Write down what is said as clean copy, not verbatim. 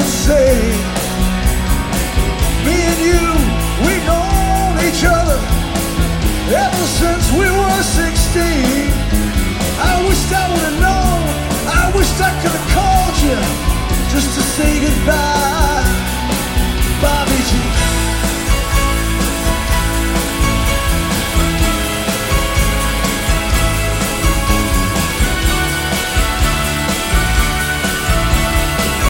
say, me and you, we've known each other ever since we were 16. I wished I would have known, I wished I could have called you just to say goodbye.